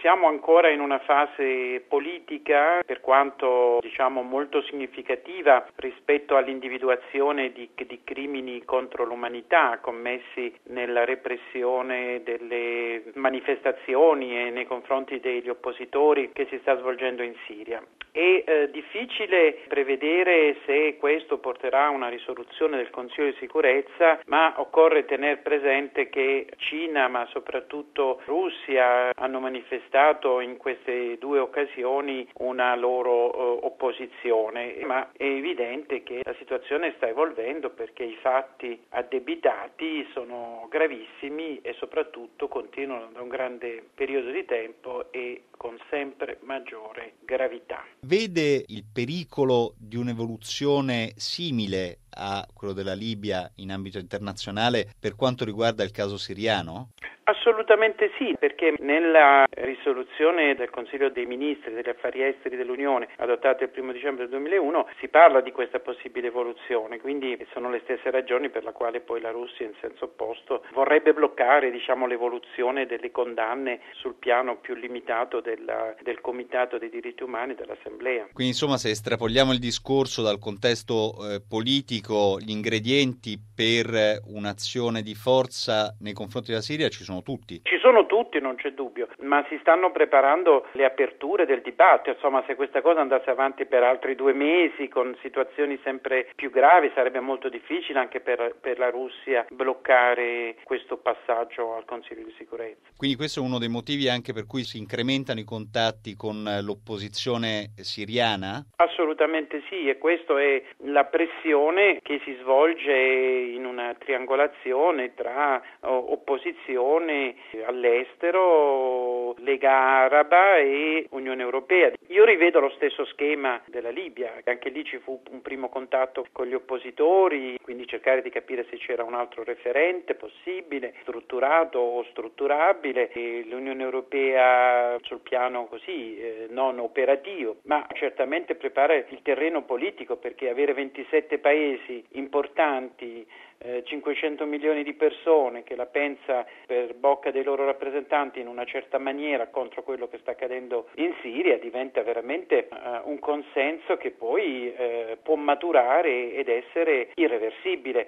Siamo ancora in una fase politica, per quanto molto significativa rispetto all'individuazione di crimini contro l'umanità commessi nella repressione delle manifestazioni e nei confronti degli oppositori che si sta svolgendo in Siria. È difficile prevedere se questo porterà a una risoluzione del Consiglio di sicurezza, ma occorre tener presente che Cina, ma soprattutto Russia, hanno manifestato in queste due occasioni una loro opposizione, ma è evidente che la situazione sta evolvendo perché i fatti addebitati sono gravissimi e soprattutto continuano da un grande periodo di tempo e con sempre maggiore gravità. Vede il pericolo di un'evoluzione simile a quello della Libia in ambito internazionale per quanto riguarda il caso siriano? Assolutamente sì, perché nella risoluzione del Consiglio dei Ministri degli Affari Esteri dell'Unione adottata il 1 dicembre del 2001 si parla di questa possibile evoluzione, quindi sono le stesse ragioni per la quale poi la Russia in senso opposto vorrebbe bloccare l'evoluzione delle condanne sul piano più limitato del Comitato dei diritti umani dell'Assemblea. Quindi insomma, se estrapoliamo il discorso dal contesto politico, gli ingredienti per un'azione di forza nei confronti della Siria ci sono tutti. Ci sono tutti, non c'è dubbio, ma si stanno preparando le aperture del dibattito. Insomma, se questa cosa andasse avanti per altri 2 mesi con situazioni sempre più gravi, sarebbe molto difficile anche per la Russia bloccare questo passaggio al Consiglio di sicurezza. Quindi questo è uno dei motivi anche per cui si incrementano i contatti con l'opposizione siriana? Assolutamente sì, e questa è la pressione che si svolge in una triangolazione tra opposizione all'estero, Lega Araba e Unione Europea. Io rivedo lo stesso schema della Libia, anche lì ci fu un primo contatto con gli oppositori, quindi cercare di capire se c'era un altro referente possibile, strutturato o strutturabile, e l'Unione Europea sul piano così non operativo, ma certamente prepara il terreno politico, perché avere 27 paesi importanti, 500 milioni di persone che la pensa per bocca dei loro rappresentanti in una certa maniera contro quello che sta accadendo in Siria diventa veramente un consenso che poi può maturare ed essere irreversibile.